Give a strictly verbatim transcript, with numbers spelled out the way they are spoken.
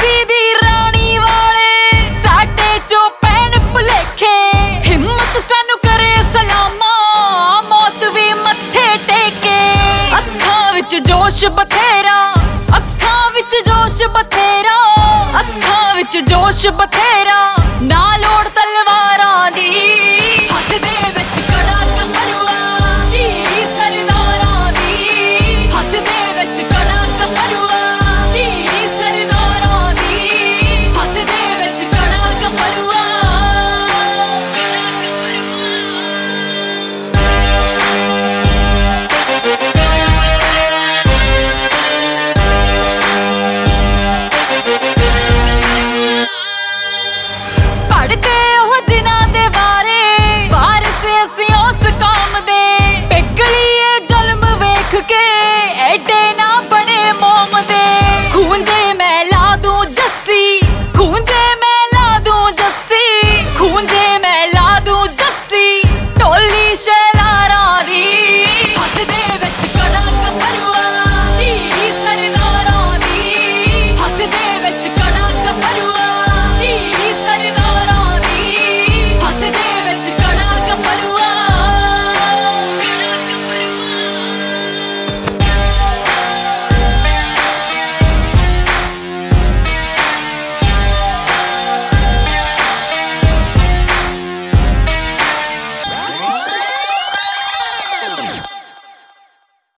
झांसी दी रानी वाले साडे चो पैण भुलेखे हिम्मत सानू करे सलामा मौत भी मत्थे टेके अखां विच जोश बथेरा अखां विच जोश बथेरा अखां विच जोश बथेरा ना लोड़ तलवारां दी हथ दे विच कड़ा कमरुआ धी सरदारां दी हथ दे विच कड़ा कमरुआ धी सरदारां दी हथ दे विच कड़ा कमरुआ पढ़दे ओह जिन्हां दे बारे वारिस असीं उस कौम दे पिघली ए जुल्म वेख के